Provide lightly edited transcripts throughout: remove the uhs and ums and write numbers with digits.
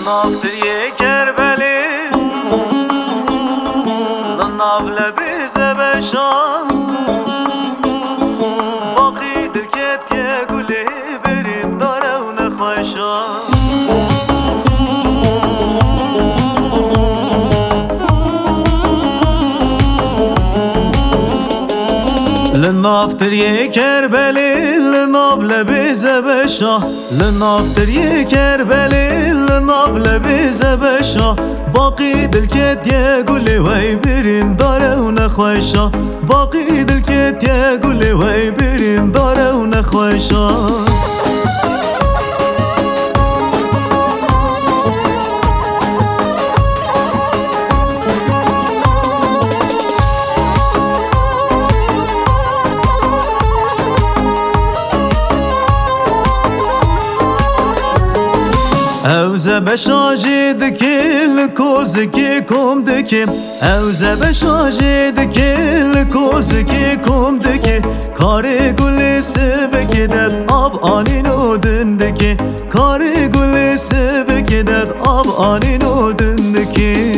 نافتری کربلی لناف لبی زبشان باقی دل کت یه گلی برین داره و نخوشان لنافتری کربلی لناف لبی زبشان لنافتری کربلی لناف لبی زبشان باقی دل کت یه گلی وی برین داره و نخوشان باقی دل کت یه گلی وی برین داره و نخوشان اوزه بشاجی دکیل کوزکی کم دکی اوزه بشاجی دکیل کوزکی کم دکی کاری گلی سبکی دد آب آنین و دندکی کاری گلی سبکی دد آب آنین و دندکی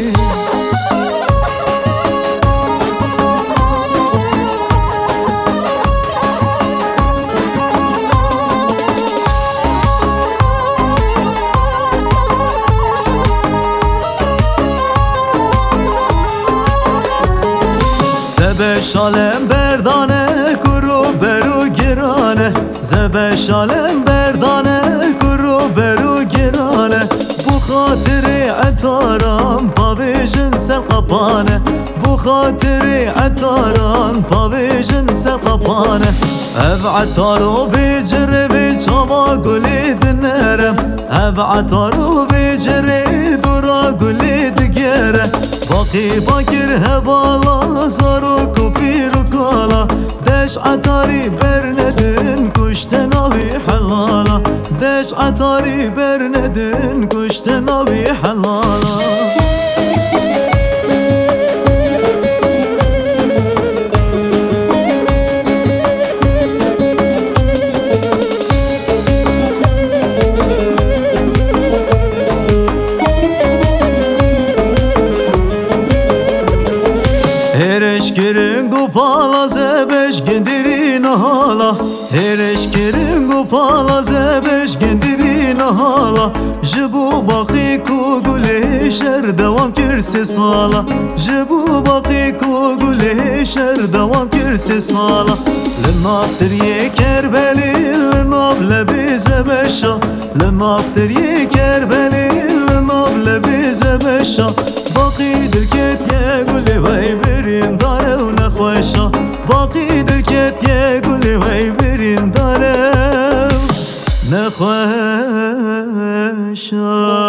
زبشالم بردانه کرو برو گرانه زبشالم بردانه کرو برو گرانه بو خاطر عطاران پاویجن سر قپانه بو خاطر عطاران پاویجن سر قپانه اف عطارو بیجره بی چاوا گلی دنرم اف عطارو بیجره دورا گلی دگره باقی باکر هبالا زارو کپیر و کالا دش عطاری برندن کشتن آوی حلالا دش عطاری برندن کشتن آوی حلالا Hereş kirin gupala zebeş gendirin hala Hereş kirin gupala zebeş gendirin hala Jibu baqi ku gule şer devam kirse sala Jibu baqi ku gule şer devam kirse sala Lenafteriye kerbeli lenaf lebi zebeşa Lenafteriye kerbeli lenaf lebi zebeşa باقی دل کت یه گلی وی برین داره و نخوشا باقی دل کت یه گلی وی برین داره نخوشا